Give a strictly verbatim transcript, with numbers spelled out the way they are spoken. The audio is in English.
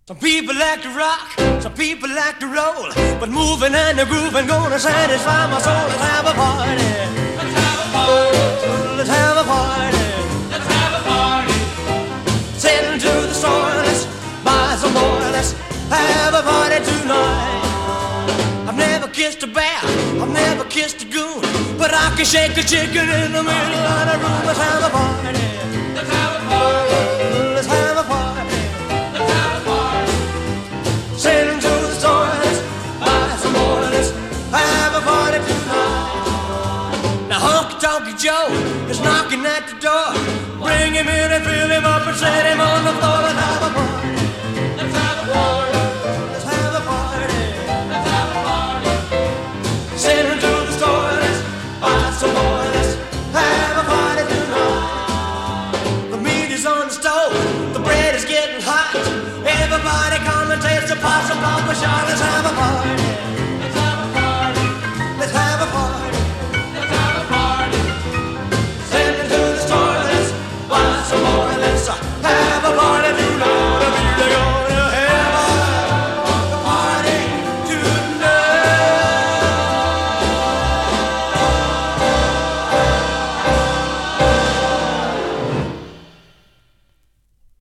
Some people like to rock, some people like to roll, but moving and the grooving gonna satisfy my soul. Let's have a party. Let's have a party. Let's have a party. Let's have a party. Sailing to the store, let's buy some more. Let's have a party tonight. I've never kissed a bear, I've never kissed a goon, but I can shake a chicken in the middle of the room. Let's have a party. Let's have a party. Let's have a party. Sailing to the store, let's buy some more. Let's have a party tonight. Now Honky Tonk Joe is knocking at the door. Bring him in and fill him up and set him on the floor and have a party.